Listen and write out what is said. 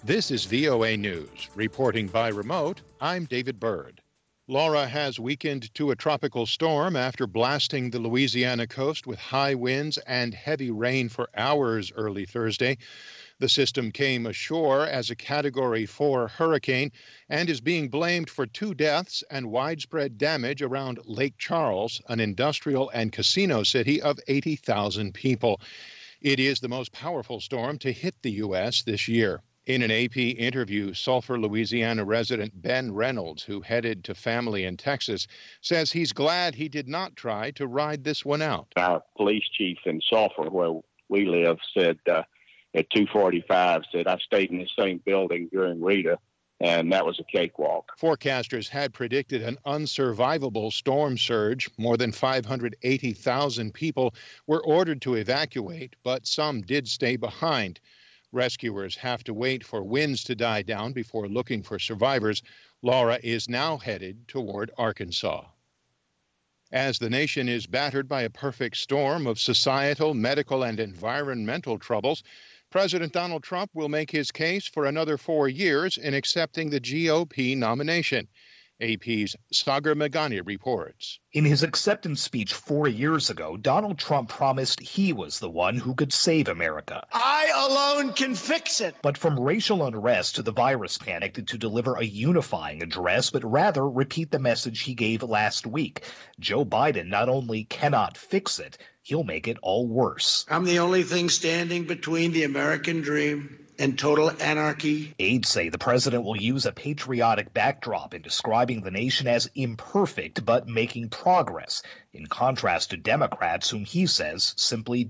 This is VOA News. Reporting by remote, I'm David Byrd. Laura has weakened to a tropical storm after blasting the Louisiana coast with high winds and heavy rain for hours early Thursday. The system came ashore as a Category 4 hurricane and is being blamed for 2 deaths and widespread damage around Lake Charles, an industrial and casino city of 80,000 people. It is the most powerful storm to hit the U.S. this year. In an AP interview, Sulphur, Louisiana resident Ben Reynolds, who headed to family in Texas, says he's glad he did not try to ride this one out. Our police chief in Sulphur, where we live, said at 2:45, said, I stayed in the same building during Rita, and that was a cakewalk. Forecasters had predicted an unsurvivable storm surge. More than 580,000 people were ordered to evacuate, but some did stay behind. Rescuers have to wait for winds to die down before looking for survivors. Laura is now headed toward Arkansas. As the nation is battered by a perfect storm of societal, medical, and environmental troubles, President Donald Trump will make his case for another 4 years in accepting the GOP nomination. AP's Sagar Meghani reports. In his acceptance speech 4 years ago, Donald Trump promised he was the one who could save America. I alone can fix it. But from racial unrest to the virus panic to deliver a unifying address, but rather repeat the message he gave last week. Joe Biden not only cannot fix it, he'll make it all worse. I'm the only thing standing between the American dream and total anarchy. Aides say the president will use a patriotic backdrop in describing the nation as imperfect but making progress, in contrast to Democrats whom he says simply